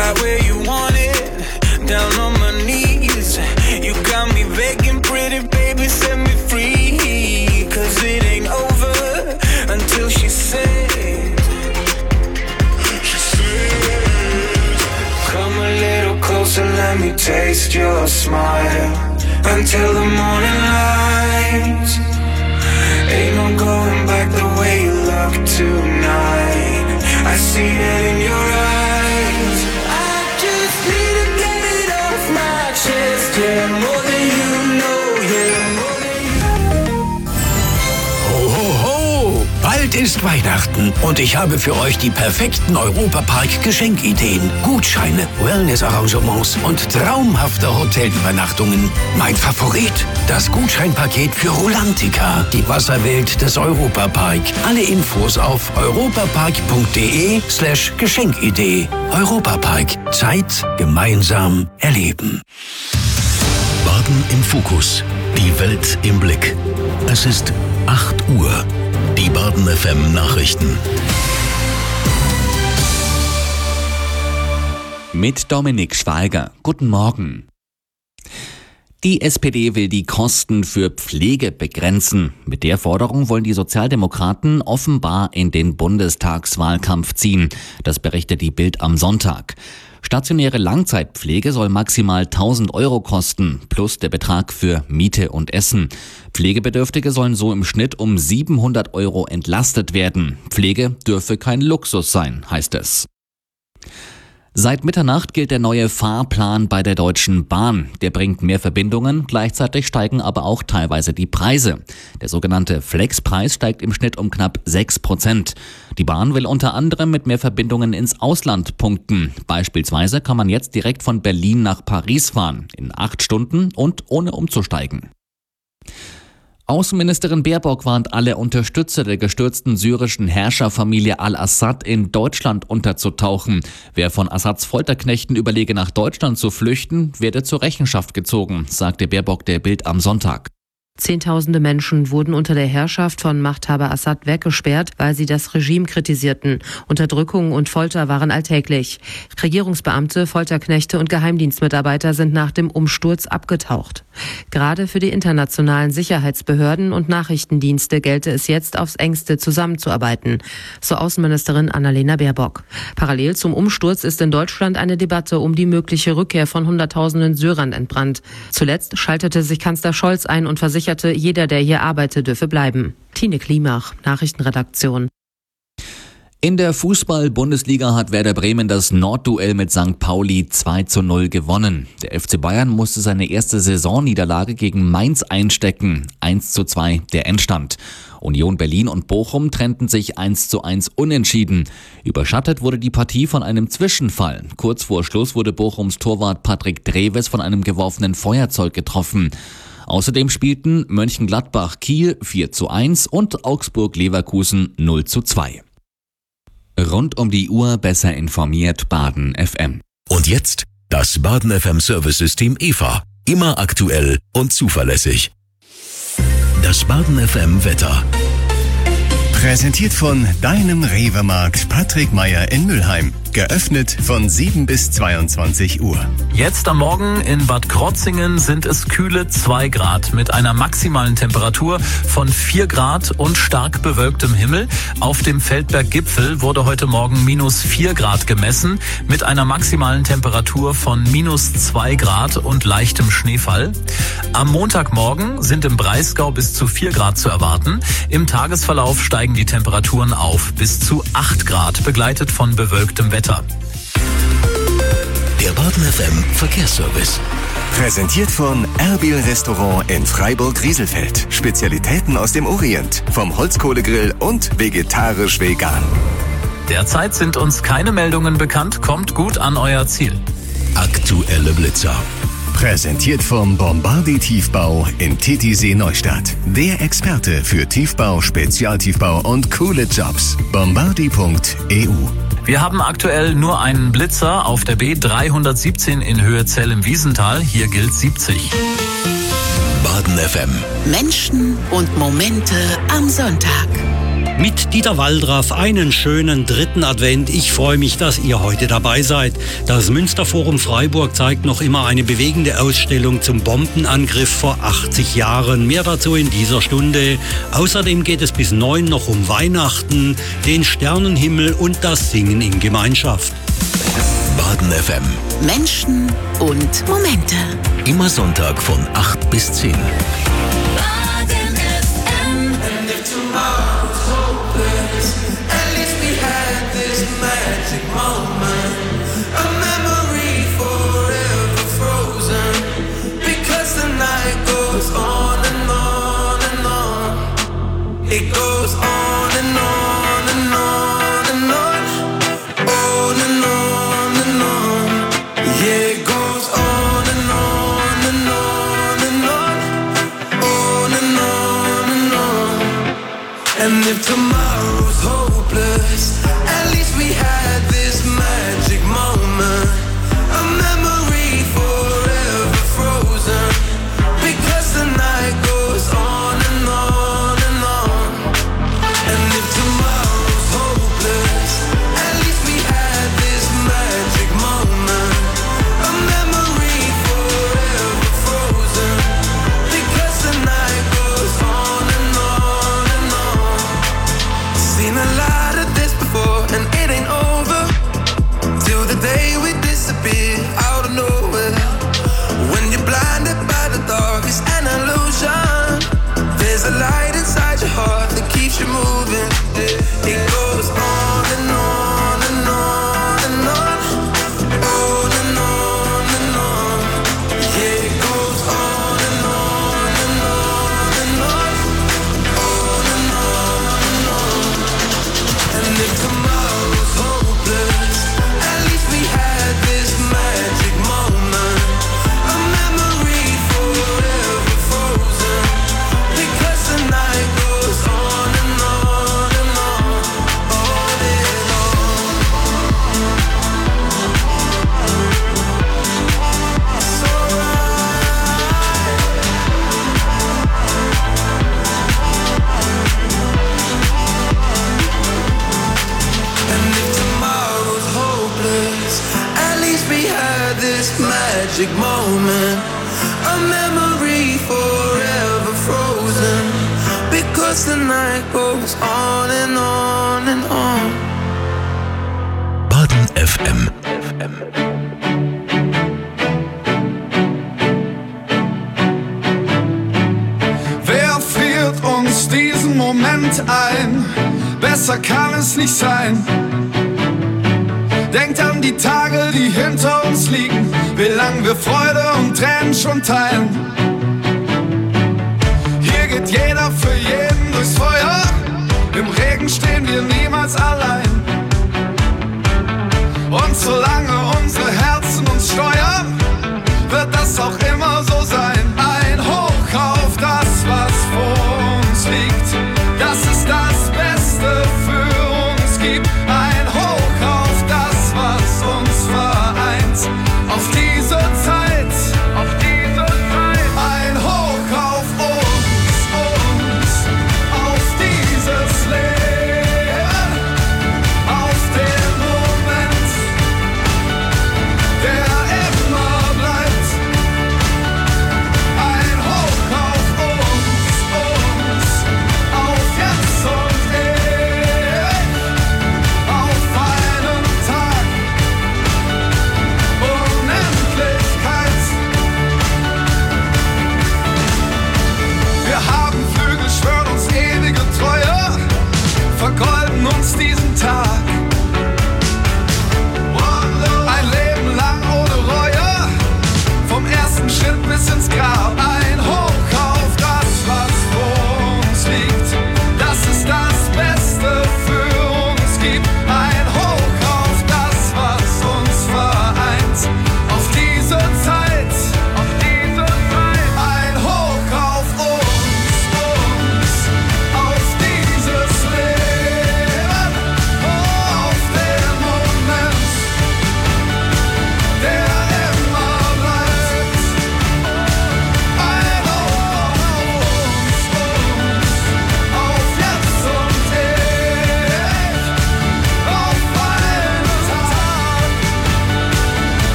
right where you want it, down on my knees. You got me begging, pretty baby, set me free. Cause it ain't over until she says, come a little closer, let me taste your smile. Until the morning light, ain't no going back the way you look tonight. I see it in your eyes. I just need to get it off my chest. Yeah, more than you know, yeah, more than you. Ho, ho, ho! Bald ist Weihnachten und ich habe für euch die perfekten Europapark-Geschenkideen, Gutscheine, Wellness-Arrangements und traumhafte Hotelübernachtungen. Mein Favorit, das Gutscheinpaket für Rulantica, die Wasserwelt des Europapark. Alle Infos auf europapark.de/Geschenkidee. Europapark. Zeit gemeinsam erleben. Baden im Fokus. Die Welt im Blick. Es ist 8 Uhr. Die Baden FM Nachrichten. Mit Dominik Schweiger. Guten Morgen. Die SPD will die Kosten für Pflege begrenzen. Mit der Forderung wollen die Sozialdemokraten offenbar in den Bundestagswahlkampf ziehen. Das berichtet die Bild am Sonntag. Stationäre Langzeitpflege soll maximal 1.000 Euro kosten, plus der Betrag für Miete und Essen. Pflegebedürftige sollen so im Schnitt um 700 Euro entlastet werden. Pflege dürfe kein Luxus sein, heißt es. Seit Mitternacht gilt der neue Fahrplan bei der Deutschen Bahn. Der bringt mehr Verbindungen, gleichzeitig steigen aber auch teilweise die Preise. Der sogenannte Flexpreis steigt im Schnitt um knapp 6%. Die Bahn will unter anderem mit mehr Verbindungen ins Ausland punkten. Beispielsweise kann man jetzt direkt von Berlin nach Paris fahren, in 8 Stunden und ohne umzusteigen. Außenministerin Baerbock warnt alle Unterstützer der gestürzten syrischen Herrscherfamilie al-Assad in Deutschland unterzutauchen. Wer von Assads Folterknechten überlege, nach Deutschland zu flüchten, werde zur Rechenschaft gezogen, sagte Baerbock der Bild am Sonntag. Zehntausende Menschen wurden unter der Herrschaft von Machthaber Assad weggesperrt, weil sie das Regime kritisierten. Unterdrückung und Folter waren alltäglich. Regierungsbeamte, Folterknechte und Geheimdienstmitarbeiter sind nach dem Umsturz abgetaucht. Gerade für die internationalen Sicherheitsbehörden und Nachrichtendienste gelte es jetzt aufs Engste zusammenzuarbeiten, so Außenministerin Annalena Baerbock. Parallel zum Umsturz ist in Deutschland eine Debatte um die mögliche Rückkehr von Hunderttausenden Syrern entbrannt. Zuletzt schaltete sich Kanzler Scholz ein und versicherte, jeder, der hier arbeite, dürfe bleiben. Tine Klimach, Nachrichtenredaktion. In der Fußball-Bundesliga hat Werder Bremen das Nordduell mit St. Pauli 2:0 gewonnen. Der FC Bayern musste seine erste Saisonniederlage gegen Mainz einstecken. 1:2 der Endstand. Union Berlin und Bochum trennten sich 1:1 unentschieden. Überschattet wurde die Partie von einem Zwischenfall. Kurz vor Schluss wurde Bochums Torwart Patrick Dreves von einem geworfenen Feuerzeug getroffen. Außerdem spielten Mönchengladbach Kiel 4:1 und Augsburg Leverkusen 0:2. Rund um die Uhr besser informiert Baden FM. Und jetzt das Baden FM Service-System EVA. Immer aktuell und zuverlässig. Das Baden FM Wetter. Präsentiert von deinem Rewe-Markt Patrick Meyer in Mülheim. Geöffnet von 7 bis 22 Uhr. Jetzt am Morgen in Bad Krotzingen sind es kühle 2 Grad mit einer maximalen Temperatur von 4 Grad und stark bewölktem Himmel. Auf dem Feldberg-Gipfel wurde heute Morgen -4 Grad gemessen mit einer maximalen Temperatur von -2 Grad und leichtem Schneefall. Am Montagmorgen sind im Breisgau bis zu 4 Grad zu erwarten. Im Tagesverlauf steigen die Temperaturen auf bis zu 8 Grad, begleitet von bewölktem Wetter. Der Baden FM Verkehrsservice. Präsentiert von Erbil Restaurant in Freiburg-Rieselfeld. Spezialitäten aus dem Orient. Vom Holzkohlegrill und vegetarisch-vegan. Derzeit sind uns keine Meldungen bekannt. Kommt gut an euer Ziel. Aktuelle Blitzer. Präsentiert vom Bombardi Tiefbau in Titisee Neustadt. Der Experte für Tiefbau, Spezialtiefbau und coole Jobs. Bombardi.eu. Wir haben aktuell nur einen Blitzer auf der B317 in Höhe Zell im Wiesental. Hier gilt 70. Baden FM. Menschen und Momente am Sonntag. Mit Dieter Waldraff einen schönen 3. Advent. Ich freue mich, dass ihr heute dabei seid. Das Münsterforum Freiburg zeigt noch immer eine bewegende Ausstellung zum Bombenangriff vor 80 Jahren. Mehr dazu in dieser Stunde. Außerdem geht es bis 9 noch um Weihnachten, den Sternenhimmel und das Singen in Gemeinschaft. Baden FM. Menschen und Momente. Immer Sonntag von 8 bis 10. It goes on and on and on and on, on and on and on. Yeah, it goes on and on and on and on, on and on and on. And if tomorrow's hopeless, at least we had this magic moment, a memory forever frozen, because the night goes on and on and on. And if tomorrow's hopeless, at least we had this magic moment, a memory forever frozen, because the night goes on and on and on. Seen a lot of this before, and it ain't over till the day we disappear out of nowhere. When you're blinded by the dark, it's an illusion. There's a light inside your heart that keeps you moving. It goes on and on and on and on, on and on and on. Yeah, it goes on and on and on and on, on and on and on. And if tomorrow's hopeless, at least we had this magic moment, a memory forever frozen, because the night goes on and on and on, on and on. It's alright. And if tomorrow's hopeless, at least we had this magic moment, a memory forever frozen, because the night goes on and on and on. Baden FM. Wer friert uns diesen Moment ein? Besser kann es nicht sein. Denkt an die Tage, die hinter uns liegen, wie lang wir Freude und Tränen schon teilen. Hier geht jeder für jeden durchs Feuer, im Regen stehen wir niemals allein. Und solange unsere Herzen uns steuern, wird das auch immer so sein. Ein Hoch auf das, was vor uns liegt, dass es das Beste für uns gibt. Ein Hoch auf das, was uns vereint, auf diese Zeit, auf diese Zeit. Ein Hoch auf uns, auf dieses Leben, auf den Moment,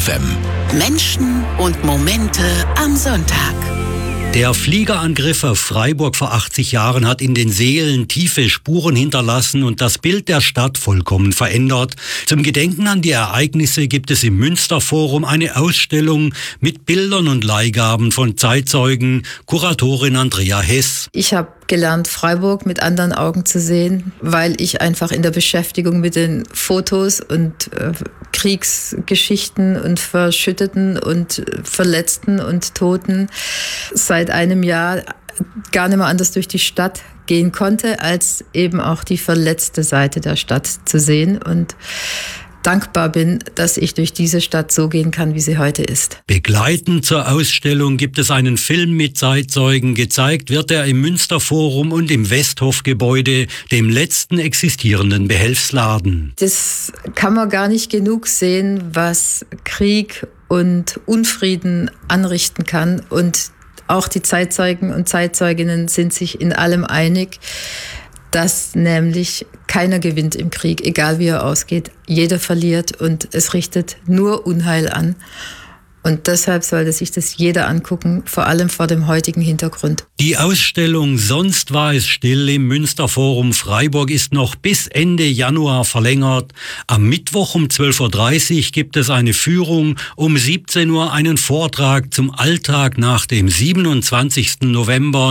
FM. Menschen und Momente am Sonntag. Der Fliegerangriff auf Freiburg vor 80 Jahren hat in den Seelen tiefe Spuren hinterlassen und das Bild der Stadt vollkommen verändert. Zum Gedenken an die Ereignisse gibt es im Münsterforum eine Ausstellung mit Bildern und Leihgaben von Zeitzeugen. Kuratorin Andrea Hess. Ich habe gelernt, Freiburg mit anderen Augen zu sehen, weil ich einfach in der Beschäftigung mit den Fotos und Kriegsgeschichten und Verschütteten und Verletzten und Toten seit einem Jahr gar nicht mehr anders durch die Stadt gehen konnte, als eben auch die verletzte Seite der Stadt zu sehen und dankbar bin, dass ich durch diese Stadt so gehen kann, wie sie heute ist. Begleitend zur Ausstellung gibt es einen Film mit Zeitzeugen. Gezeigt wird er im Münsterforum und im Westhof-Gebäude, dem letzten existierenden Behelfsladen. Das kann man gar nicht genug sehen, was Krieg und Unfrieden anrichten kann. Und auch die Zeitzeugen und Zeitzeuginnen sind sich in allem einig, dass nämlich keiner gewinnt im Krieg, egal wie er ausgeht. Jeder verliert und es richtet nur Unheil an. Und deshalb sollte sich das jeder angucken, vor allem vor dem heutigen Hintergrund. Die Ausstellung Sonst war es still im Münsterforum Freiburg ist noch bis Ende Januar verlängert. Am Mittwoch um 12.30 Uhr gibt es eine Führung, um 17 Uhr einen Vortrag zum Alltag nach dem 27. November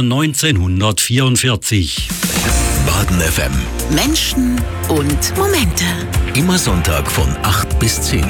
1944. Baden FM. Menschen und Momente. Immer Sonntag von 8 bis 10.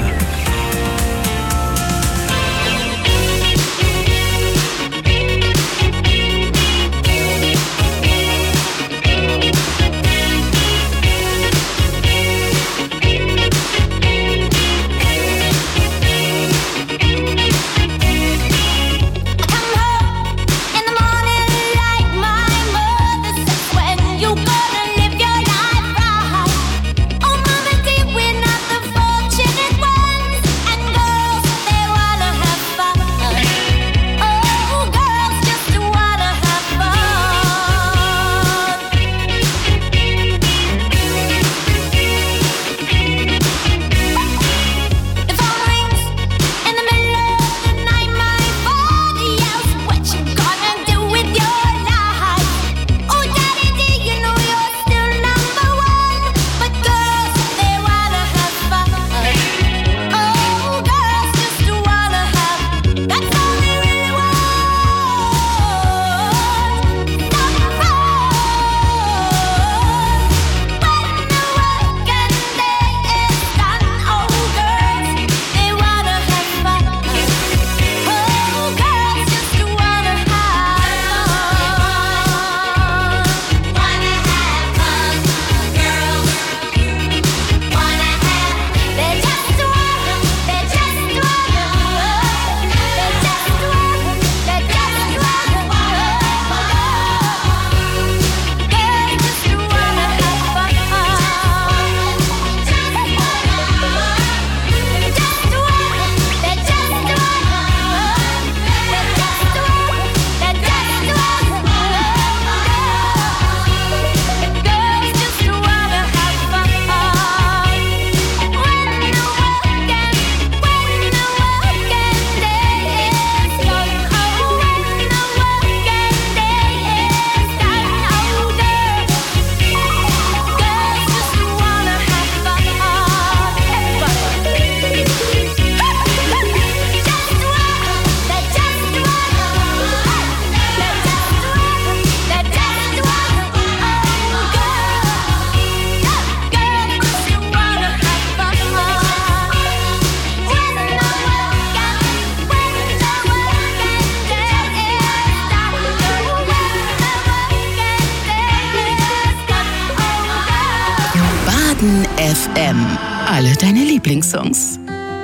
Baden FM. Alle deine Lieblingssongs.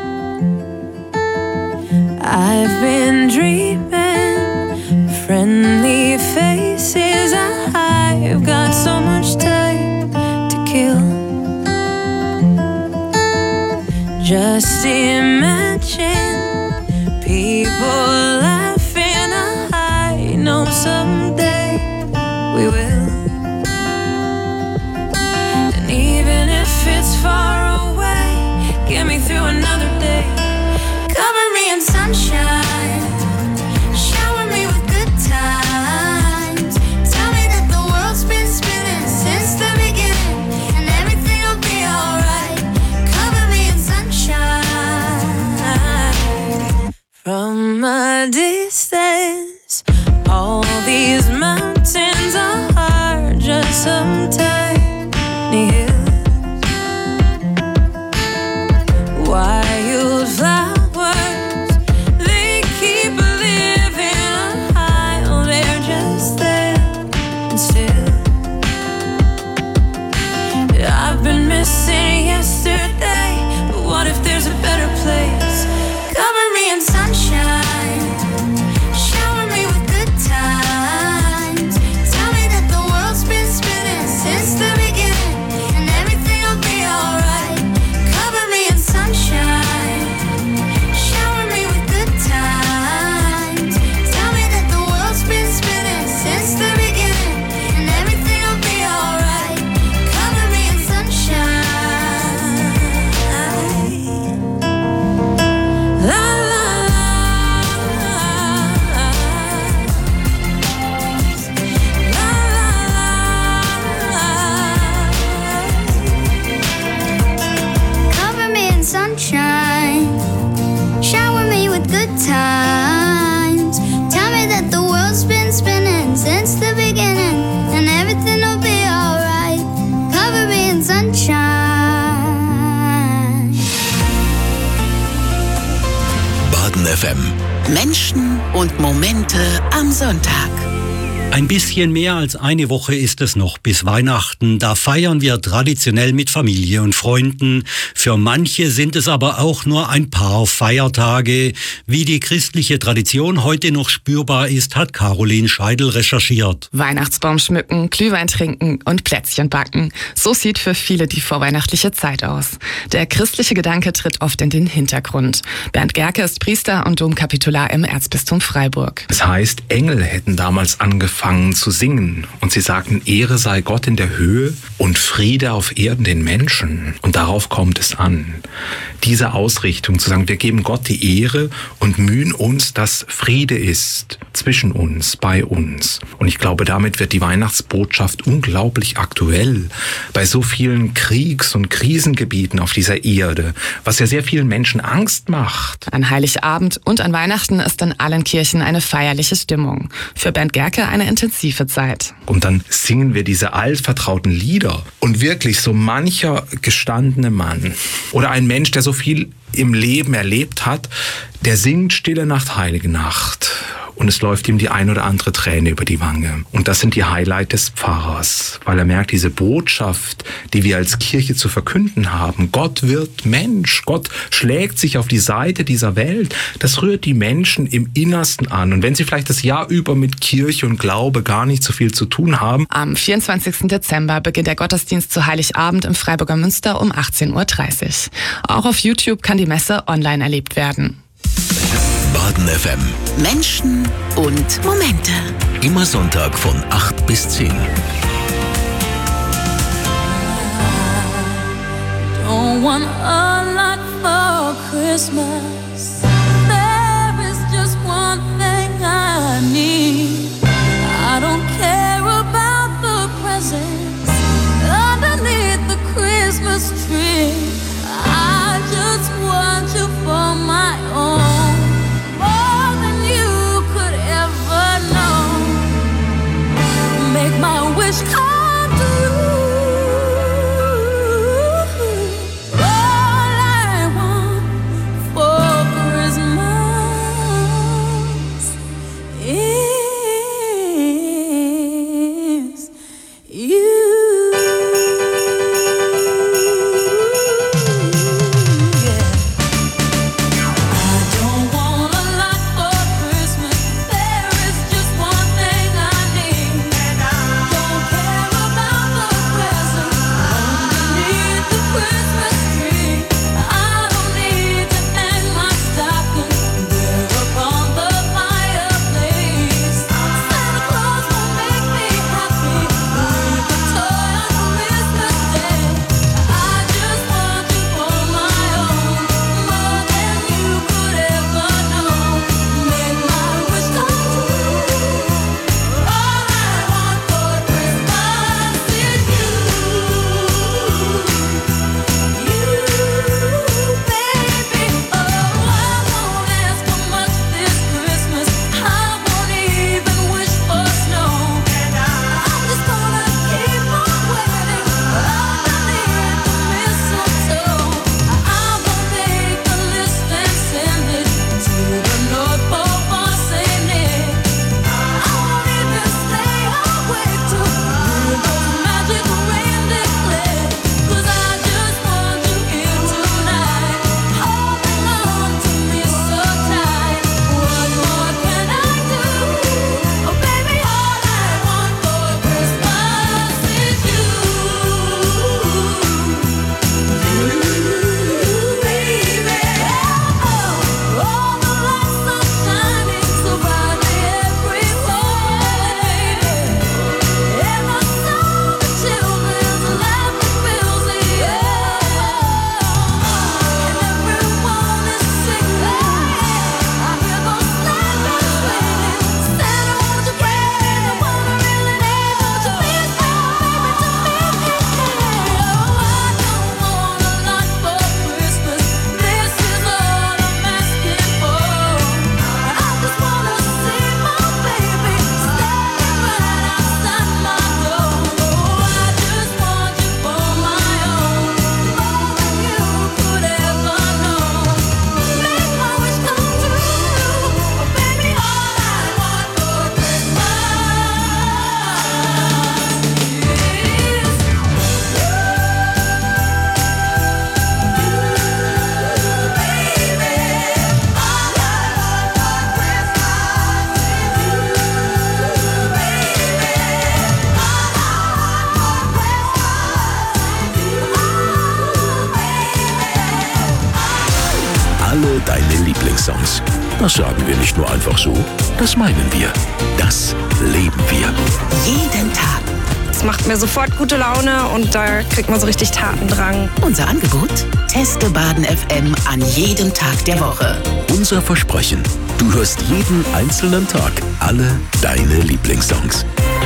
I've been dreaming, friendly faces. I've got so much time to kill. Just imagine people laughing. I know someday we will. And even if it's far away, get me through another day. Menschen und Momente am Sonntag. Ein bisschen mehr als eine Woche ist es noch bis Weihnachten. Da feiern wir traditionell mit Familie und Freunden. Für manche sind es aber auch nur ein paar Feiertage. Wie die christliche Tradition heute noch spürbar ist, hat Caroline Scheidel recherchiert. Weihnachtsbaum schmücken, Glühwein trinken und Plätzchen backen. So sieht für viele die vorweihnachtliche Zeit aus. Der christliche Gedanke tritt oft in den Hintergrund. Bernd Gerke ist Priester und Domkapitular im Erzbistum Freiburg. Das heißt, Engel hätten damals angefangen zu singen und sie sagten, Ehre sei Gott in der Höhe und Friede auf Erden den Menschen. Und darauf kommt es an. Diese Ausrichtung zu sagen, wir geben Gott die Ehre und mühen uns, dass Friede ist zwischen uns, bei uns. Und ich glaube, damit wird die Weihnachtsbotschaft unglaublich aktuell bei so vielen Kriegs- und Krisengebieten auf dieser Erde, was ja sehr vielen Menschen Angst macht. An Heiligabend und an Weihnachten ist in allen Kirchen eine feierliche Stimmung. Für Bernd Gerke eine intensive Zeit. Und dann singen wir diese altvertrauten Lieder. Und wirklich so mancher gestandene Mann oder ein Mensch, der so viel im Leben erlebt hat, der singt Stille Nacht, Heilige Nacht. Und es läuft ihm die ein oder andere Träne über die Wange. Und das sind die Highlights des Pfarrers, weil er merkt, diese Botschaft, die wir als Kirche zu verkünden haben, Gott wird Mensch, Gott schlägt sich auf die Seite dieser Welt, das rührt die Menschen im Innersten an. Und wenn sie vielleicht das Jahr über mit Kirche und Glaube gar nicht so viel zu tun haben. Am 24. Dezember beginnt der Gottesdienst zu Heiligabend im Freiburger Münster um 18:30 Uhr. Auch auf YouTube kann die Messe online erlebt werden. Baden FM. Menschen und Momente. Immer Sonntag von 8 bis 10. Don't want a lot for Christmas. There is just one thing I need. I don't care about the presents underneath the Christmas tree. I just want you for my own. Make my wish come true. All I want for Christmas is you. Care Lieblingssongs. Das sagen wir nicht nur einfach so, das meinen wir. Das leben wir. Jeden Tag. Es macht mir sofort gute Laune und da kriegt man so richtig Tatendrang. Unser Angebot? Teste Baden FM an jedem Tag der Woche. Unser Versprechen: Du hörst jeden einzelnen Tag alle deine Lieblingssongs.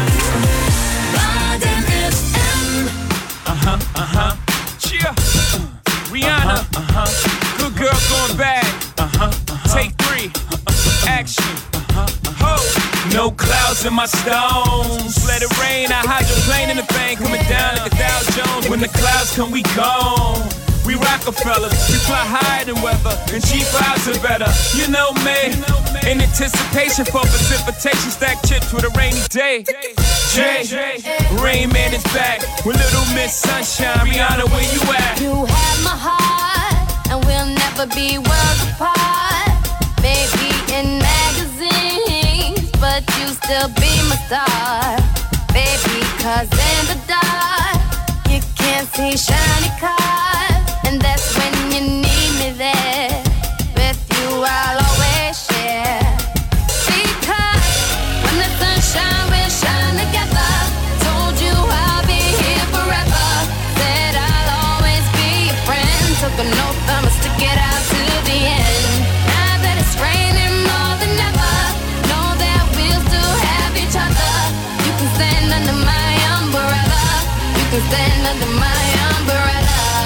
Baden FM. Uh-huh, uh-huh. Cheer. Rihanna. Uh-huh. Good girl going bad. Uh-huh, uh-huh. Take 3. Action. Ho. No clouds in my stones. Let it rain. I hydroplane in the thing. Coming down like a Dow Jones. When the clouds come, we gone. We Rockefellers, we fly higher than weather, and G5s are better. You know me, in anticipation for precipitation, stack chips with a rainy day. Jay, Rain Man is back with Little Miss Sunshine. Rihanna, where you at? You have my heart, and we'll never be worlds apart. Maybe in magazines, but you still be my star. Baby, 'cause in the dark, you can't see shiny cars. And that's when you need me there. With you I'll always share. Because when the sun shines, we'll shine together. Told you I'll be here forever. Said I'll always be your friend. Took an oath, I'ma stick it out to the end. Now that it's raining more than ever, know that we'll still have each other. You can stand under my umbrella. You can stand under my umbrella.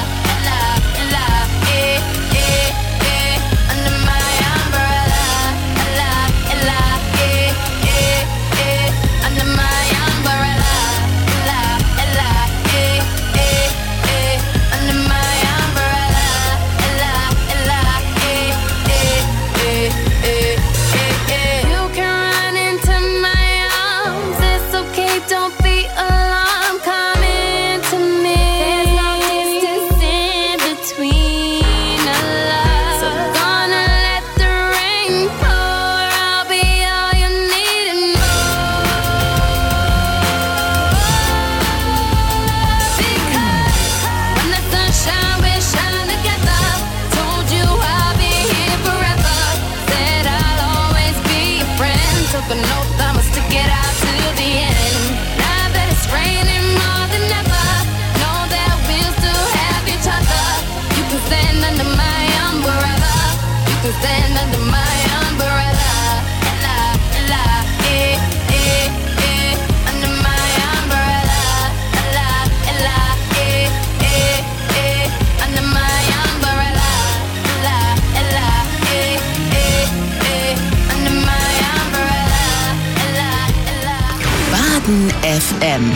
Stand under my umbrella, under my umbrella, under my umbrella, under my umbrella. Baden FM.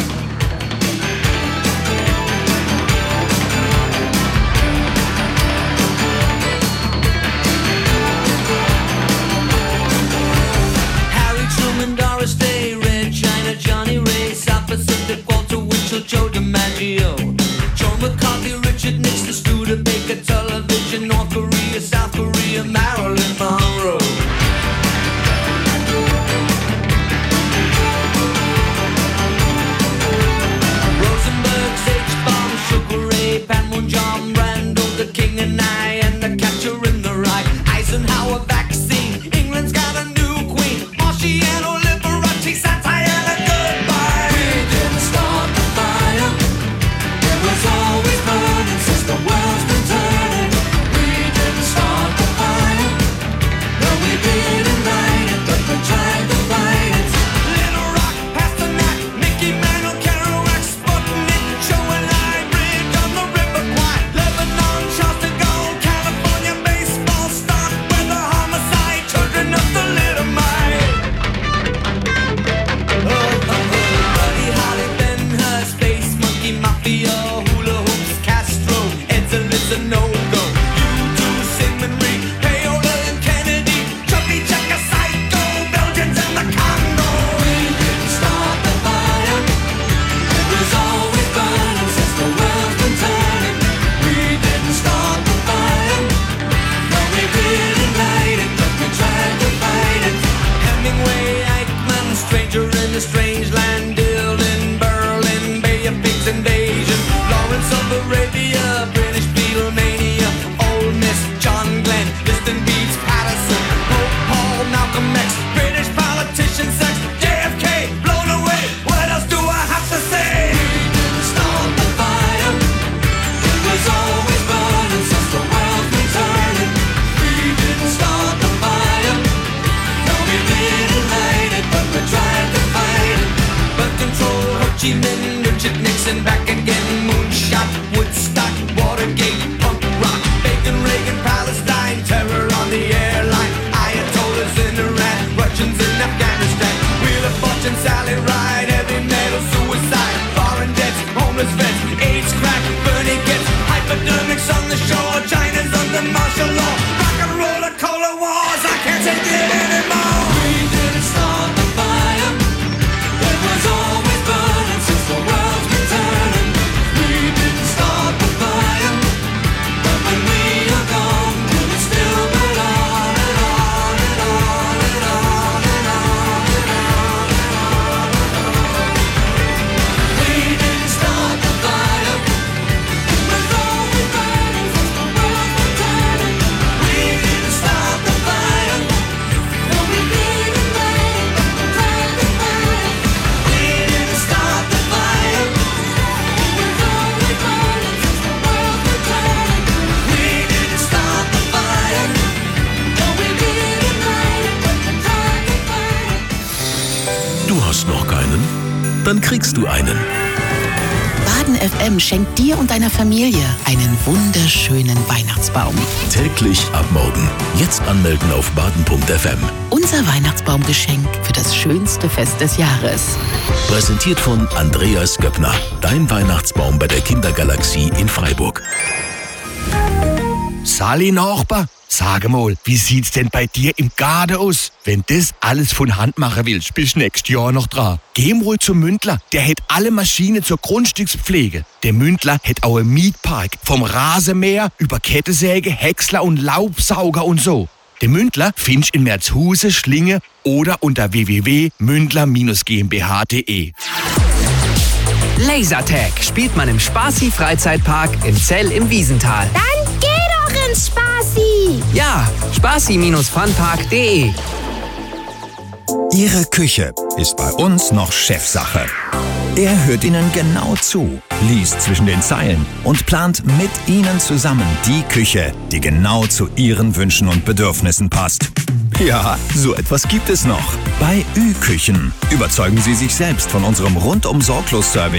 Joe DiMaggio, Joe McCarthy, Richard Nixon, Studebaker, television, North Korea, South Korea, Marilyn Monroe. Rosenberg, H-Bomb, Sugar Ray, Panmun, John Randall, the King and I, and the Catcher in the Rye. Eisenhower vaccine, England's got a new queen, Marciano, Liberace, satire, and a goodbye. We didn't start the fire. It was always burning since the world's been turning. We didn't start the fire. No, we didn't light it, but we tried to fight it. Little Rock, Pasternak, Mickey Mantle, Kerouac, Sputnik, Joe and I, Bridge on the River Kwai, Lebanon, Charles de Gaulle, California, baseball start, weather, homicide, children of the little mite. Buddy Holly, Ben Hur, Space Monkey, Mafia, Hula Hoops, Castro, Edsel is a no-go. U2, Sigmund Reed, Paola and Kennedy, Chubby Checker, Psycho, Belgians and the Congo. We didn't start the fire. It was always burning since the world's been turning. We didn't start the fire. No, we didn't light it, but we tried to fight it. Hemingway, Eichmann, Stranger in a Strange Land, Dylan, Berlin, Bay of Pigs invasion, Lawrence of Arabia, British Beatlemania, Ole Miss, John Glenn, Distant Beats, Patterson. Steaming, Richard Nixon back again. Moonshot, Woodstock, Watergate, punk rock, Bacon, Reagan, Palestine, terror on the airline, Ayatollahs in Iran, Russians in Afghanistan, Wheel of Fortune, Sally Ride, heavy metal, suicide, foreign debts, homeless vets, AIDS, crack, Bernie gets hypodermics on the shore, China's under martial law, rock and roll, a cola wars, I can't take it anymore. We didn't start the fire, it was always burning since the world's been turning. We didn't start the fire, but when we are gone, will it still burn on and on and on and on and on and on and on and on. We didn't start the fire, it was always burning since the world's been turning. We didn't start the fire, no we didn't light it, but we tried to fight it. We didn't start the fire, it was always burning since the world's been turning. We didn't start the fire, no we didn't light it, but we tried to fight it. Du hast noch keinen? Dann kriegst du einen. Baden FM schenkt dir und deiner Familie einen wunderschönen Weihnachtsbaum. Täglich ab morgen. Jetzt anmelden auf baden.fm. Unser Weihnachtsbaumgeschenk für das schönste Fest des Jahres. Präsentiert von Andreas Göppner. Dein Weihnachtsbaum bei der Kindergalaxie in Freiburg. Sali Nachbar, sag mal, wie sieht's denn bei dir im Garten aus? Wenn das alles von Hand machen willst, bist nächstes Jahr noch dran. Geh mal zum Mündler, der hat alle Maschinen zur Grundstückspflege. Der Mündler hat auch einen Mietpark, vom Rasenmäher über Kettensäge, Häcksler und Laubsauger und so. Den Mündler findest in Merzhuse, Schlinge oder unter www.mündler-gmbh.de. Lasertag spielt man im Spaßi-Freizeitpark in Zell im Wiesental. Dann geh doch ins Spaßi! Ja, spaßi-funpark.de. Ihre Küche ist bei uns noch Chefsache. Er hört Ihnen genau zu, liest zwischen den Zeilen und plant mit Ihnen zusammen die Küche, die genau zu Ihren Wünschen und Bedürfnissen passt. Ja, so etwas gibt es noch. Bei Ü-Küchen überzeugen Sie sich selbst von unserem Rundum-Sorglos-Service